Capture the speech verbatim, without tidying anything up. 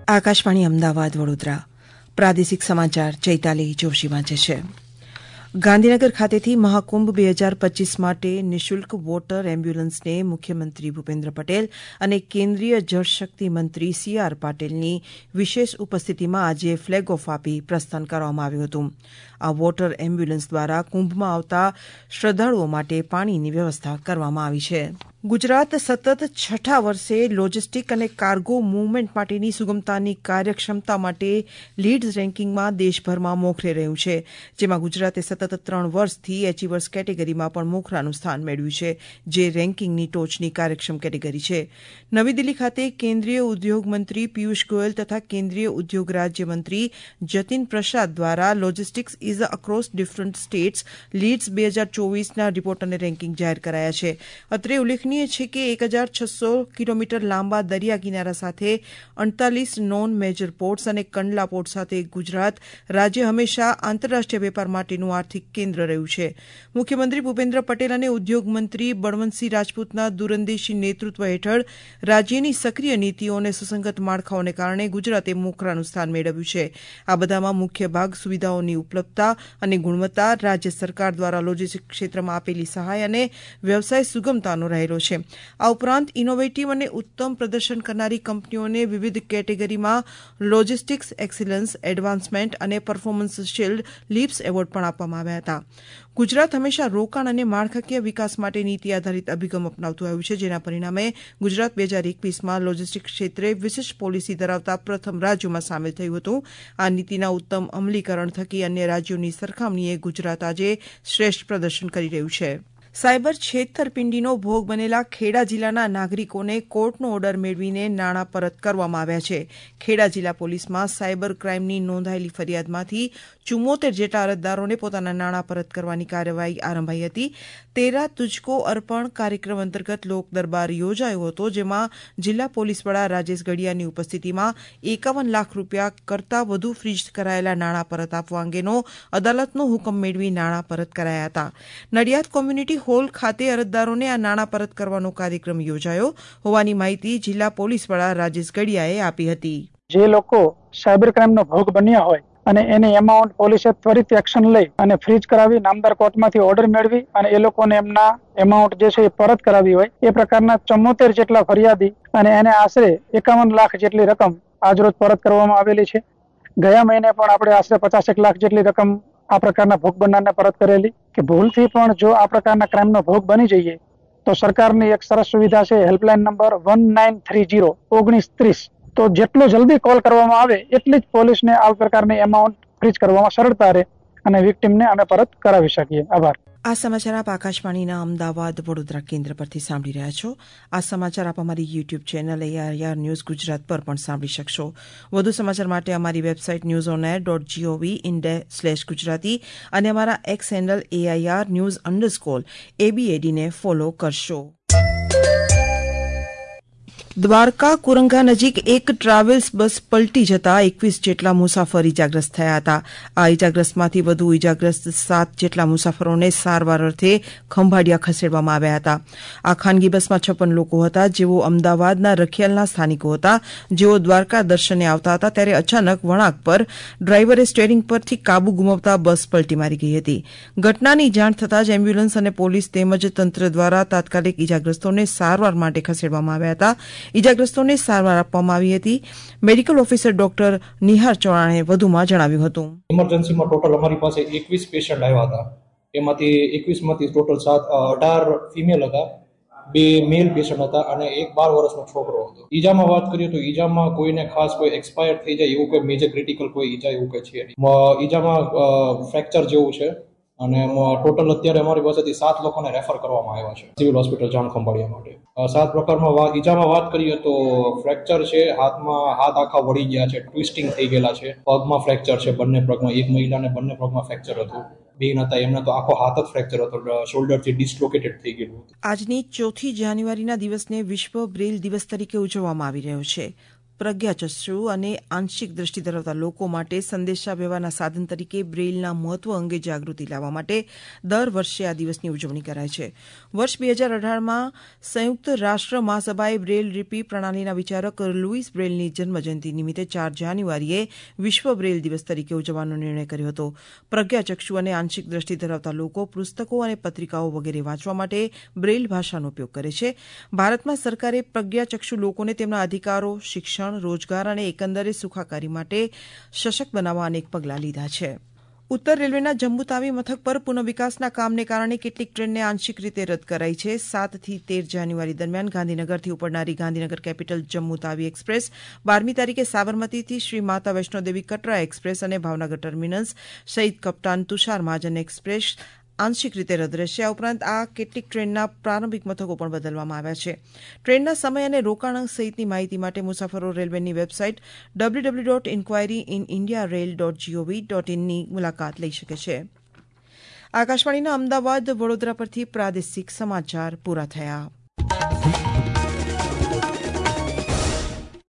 આકાશવાણી અમદાવાદ વડોદરા પ્રાદેશિક સમાચાર ચૈતાલી જોશી વાંચે છે. ગાંધીનગર ખાતેથી મહાકુંભ બે હજાર પચીસ માટે નિઃશુલ્ક વોટર એમ્બ્યુલન્સને મુખ્યમંત્રી ભૂપેન્દ્ર પટેલ અને કેન્દ્રીય જળશક્તિ મંત્રી સી આર પાટીલની વિશેષ ઉપસ્થિતિમાં આજે ફ્લેગ ઓફ આપી પ્રસ્થાન કરવામાં આવ્યું હતું. આ વોટર એમ્બ્યુલન્સ દ્વારા કુંભમાં આવતા શ્રદ્ધાળુઓ માટે પાણીની વ્યવસ્થા કરવામાં આવી છે. ગુજરાત સતત છઠ્ઠા વર્ષે લોજિસ્ટિક અને કાર્ગો મૂવમેન્ટ માટેની સુગમતાની કાર્યક્ષમતા માટે લીડ્સ રેન્કિંગમાં દેશભરમાં મોખરે રહ્યું છે, જેમાં ગુજરાતે સતત ત્રણ વર્ષથી એચિવર્સ કેટેગરીમાં પણ મોખરાનું સ્થાન મેળવ્યું છે, જે રેન્કિંગની ટોચની કાર્યક્ષમ કેટેગરી છે. નવી દિલ્હી ખાતે કેન્દ્રીય ઉદ્યોગ મંત્રી પિયુષ ગોયલ તથા કેન્દ્રીય ઉદ્યોગ રાજ્યમંત્રી જતીન પ્રસાદ દ્વારા logistics ease across different states leads બે હજાર ચોવીસના રિપોર્ટ અને રેન્કિંગ જાહેર કરાયા છે. અત્રે ઉલ્લેખનીય છે કે એક હજાર છસો કિલોમીટર લાંબા દરિયા કિનારા સાથે અડતાલીસ નોન મેજર પોર્ટ્સ અને કંડલા પોર્ટ સાથે ગુજરાત રાજ્ય હંમેશા આંતરરાષ્ટ્રીય વેપાર માટેનું આર્થિક કેન્દ્ર રહ્યું છે. મુખ્યમંત્રી ભૂપેન્દ્ર પટેલ અને ઉદ્યોગ મંત્રી બળવંતસિંહ રાજપૂતના દૂરંદેશી નેતૃત્વ હેઠળ રાજ્યની સક્રિય નીતિઓ અને સુસંગત માળખાઓને કારણે ગુજરાતે મોખરાનું સ્થાન મેળવ્યું છે. આ બધામાં મુખ્ય ભાગ સુવિધાઓની ઉપલબ્ધતા અને ગુણવત્તા, રાજ્ય સરકાર દ્વારા લોજિસ્ટિક ક્ષેત્રમાં આપેલી સહાય અને વ્યવસાય સુગમતાનો રહેલો છે. આ ઉપરાંત ઇનોવેટિવ અને ઉત્તમ પ્રદર્શન કરનારી કંપનીઓને વિવિધ કેટેગરીમાં લોજિસ્ટિક્સ એક્સિલન્સ, એડવાન્સમેન્ટ અને પરફોર્મન્સ શિલ્ડ લીપ્સ એવોર્ડ પણ આપવામાં આવ્યા હતા. ગુજરાત હંમેશા રોકાણ અને માળખાકીય વિકાસ માટે નીતિ આધારિત અભિગમ અપનાવતું આવ્યું છે, જેના પરિણામે ગુજરાત બે હજાર એકવીસમાં લોજિસ્ટિક્સ ક્ષેત્રે વિશિષ્ટ પોલિસી ધરાવતા પ્રથમ રાજ્યોમાં સામેલ થયું હતું. આ નીતિના ઉત્તમ અમલીકરણ થકી અન્ય રાજ્યોની સરખામણીએ ગુજરાત આજે શ્રેષ્ઠ પ્રદર્શન કરી રહ્યું છે. સાયબર છેતરપિંડીનો ભોગ બનેલા ખેડા જિલ્લાના નાગરિકોને કોર્ટનો ઓર્ડર મેળવીને નાણાં પરત કરવામાં આવ્યા છે. ખેડા જિલ્લા પોલીસમાં સાયબર ક્રાઇમની નોંધાયેલી ફરિયાદમાંથી ચુમ્મોતેર જેટલા અરજદારોને પોતાના નાણાં પરત કરવાની કાર્યવાહી આરંભાઈ હતી. તેરા તુજકો અર્પણ કાર્યક્રમ અંતર્ગત લોક દરબાર યોજાયો હતો, જેમાં જિલ્લા પોલીસ વડા રાજેશ ગઢિયાની ઉપસ્થિતિમાં એકાવન લાખ રૂપિયા કરતાં વધુ ફ્રીઝ કરાયેલા નાણાં પરત આપવા અંગેનો અદાલતનો હુકમ મેળવી નાણાં પરત કરાયા હતા. નડિયાદ કોમ્યુનિટી હોલ ખાતે અરજદારોને આ નાણાં પરત કરવાનો કાર્યક્રમ યોજાયો હોવાની માહિતી જિલ્લા પોલીસ વડા રાજેશ ગઢિયાએ આપી હતી. જે લોકો સાયબર ક્રાઇમનો ભોગ બન્યા હોય અને એની એમાઉન્ટ પોલીસે ત્વરિત એક્શન લઈ અને ફ્રીઝ કરાવી નામદાર કોર્ટમાંથી ઓર્ડર મેળવી અને એ લોકોને એમના એમાઉન્ટ જે છે એ પરત કરાવી હોય એ પ્રકારના ચુમ્મોતેર જેટલા ફરિયાદી અને એને આશરે એકાવન લાખ જેટલી રકમ આજરોજ પરત કરવામાં આવેલી છે. ગયા મહિને પણ આપણે આશરે પચાસેક લાખ જેટલી રકમ આ પ્રકારના ભોગ બનનારને પરત કરેલી. કે ભૂલથી પણ જો આ પ્રકારના ક્રાઇમનો ભોગ બની જઈએ તો સરકારની એક સરસ સુવિધા છે, helpline number one nine three zero ઓગણીસ ત્રીસ. તો જેટલો જલ્દી કોલ કરવામાં આવે એટલી જ પોલીસને આ પ્રકારની એમાઉન્ટ ફ્રીઝ કરવામાં સરળતા રહે અને વિક્ટીમને અમે પરત કરાવી શકીએ. આભાર. આ સમાચાર આપ આકાશવાણીના અમદાવાદ વડોદરા કેન્દ્ર પરથી સાંભળી રહ્યા છો. આ સમાચાર આપ અમારી YouTube channel AIR news Gujarat પર પણ સાંભળી શકશો. વધુ સમાચાર માટે અમારી website news on air dot gov in slash Gujarati અને અમારા X handle AIR news underscore એબીએડીને ફોલો કરશો. દ્વારકા કુરંગા નજીક એક ટ્રાવેલ્સ બસ પલટી જતા એકવીસ જેટલા મુસાફર ઇજાગ્રસ્ત થયા હતા. આ ઇજાગ્રસ્તમાંથી વધુ ઇજાગ્રસ્ત સાત જેટલા મુસાફરોને સારવાર અર્થે ખંભાળિયા ખસેડવામાં આવ્યા હતા. આ ખાનગી બસમાં છપ્પન લોકો હતા, જેઓ અમદાવાદના રખિયાલના સ્થાનિકો હતા, જેઓ દ્વારકા દર્શને આવતા હતા, ત્યારે અચાનક વળાંક પર ડ્રાઈવરે સ્ટીયરિંગ પરથી કાબુ ગુમાવતા બસ પલટી મારી ગઈ હતી. ઘટનાની જાણ થતાં જ એમ્બ્યુલન્સ અને પોલીસ તેમજ તંત્ર દ્વારા તાત્કાલિક ઇજાગ્રસ્તોને સારવાર માટે ખસેડવામાં આવ્યા હતા. ઇજાગ્રસ્તોને સારવાર આપવામાં આવી હતી. મેડિકલ ઓફિસર ડોક્ટર નિહાર ચૌહાણે વધુમાં જણાવ્યું હતું. ઇમરજન્સીમાં ટોટલ અમારી પાસે એકવીસ પેશન્ટ આવ્યા હતા. એમાંથી એકવીસ માંથી ટોટલ સાત અઢાર ફિમેલ હતા, બે મેલ પેશન્ટ હતા અને એક બાર વર્ષનો છોકરો હતો. ઈજામાં વાત કરીએ તો ઈજામાં કોઈને ખાસ કોઈ એક્સપાયર થઈ જાય એવું કોઈ મેજર ક્રિટિકલ કોઈ ઈજા એવું કઈ છે નહીં. ઈજામાં ફ્રેક્ચર જેવું છે અને ટોટલ અત્યારે અમારી પાસેથી સાત લોકોને રેફર કરવામાં આવ્યા છે સિવિલ હોસ્પિટલ જાણ ખંભાળિયા માટે. સાત પ્રકારમાં ઈજામાં વાત કરીએ તો ફ્રેક્ચર છે, હાથમાં હાથ આખા વળી ગયા છે, ટ્વિસ્ટિંગ થઈ ગયેલા છે, પગમાં ફ્રેક્ચર છે, બંને પગમાં, એક મહિલાને બંને પગમાં ફ્રેક્ચર હતું, બેન હતા એમને તો આખો હાથ જ ફ્રેક્ચર હતો, શોલ્ડરથી ડિસ્લોકેટેડ થઈ ગયેલું. આજની ચોથી જાન્યુઆરીના દિવસને વિશ્વ બ્રેલ દિવસ તરીકે ઉજવવામાં આવી રહ્યો છે. પ્રજ્ઞાચક્ષુ અને આંશિક દ્રષ્ટિ ધરાવતા લોકો માટે સંદેશા વ્યવહારના સાધન તરીકે બ્રેઇલના મહત્વ અંગે જાગૃતિ લાવવા માટે દર વર્ષે આ દિવસની ઉજવણી કરાય છે. વર્ષ બે હજાર અઢારમાં સંયુક્ત રાષ્ટ્ર મહાસભાએ બ્રેઇલ લિપિ પ્રણાલીના વિચારક લુઈસ બ્રેઇલની જન્મજયંતિ નિમિત્તે ચાર જાન્યુઆરીએ વિશ્વ બ્રેઇલ દિવસ તરીકે ઉજવવાનો નિર્ણય કર્યો હતો. પ્રજ્ઞાચક્ષુ અને આંશિક દ્રષ્ટિ ધરાવતા લોકો પુસ્તકો અને પત્રિકાઓ વગેરે વાંચવા માટે બ્રેઇલ ભાષાનો ઉપયોગ કરે છે. ભારતમાં સરકારે પ્રજ્ઞાચક્ષુ લોકોને તેમના અધિકારો, શિક્ષણ, રોજગાર અને એકંદરે સુખાકારી માટે સશક્ત બનાવવા અનેક પગલાં લીધા છે. ઉત્તર રેલવેના જમ્મુ તાવી મથક પર પુનઃવિકાસના કામને કારણે કેટલીક ટ્રેનને આંશિક રીતે રદ કરાઈ છે. સાતથી તેર જાન્યુઆરી દરમિયાન ગાંધીનગરથી ઉપડનારી ગાંધીનગર કેપિટલ જમ્મુ તાવી એક્સપ્રેસ, બારમી તારીખે સાબરમતીથી શ્રી માતા વૈષ્ણોદેવી કટરા એક્સપ્રેસ અને ભાવનગર ટર્મિનસ સહિત કપ્તાન તુષાર મહાજન એક્સપ્રેસ આંશિક રીતે રદ રહેશે. આ ઉપરાંત આ કેટલીક ટ્રેનના પ્રારંભિક મથકો પણ બદલવામાં આવ્યા છે. ટ્રેનના સમય અને રોકાણ સહિતની માહિતી માટે મુસાફરો રેલવેની website W W W dot enquiry in India rail dot gov ડોટ ઇનની મુલાકાત લઈ શકે છે. આકાશવાણીના અમદાવાદ વડોદરા પરથી પ્રાદેશિક સમાચાર પૂરા થયા.